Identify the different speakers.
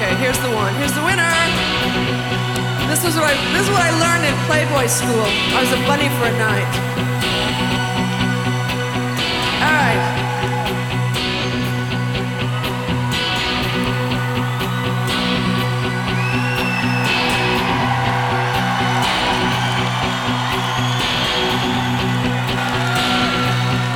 Speaker 1: Okay, here's the one. Here's the winner. This is what I learned in Playboy school. I was a bunny for a night. All right.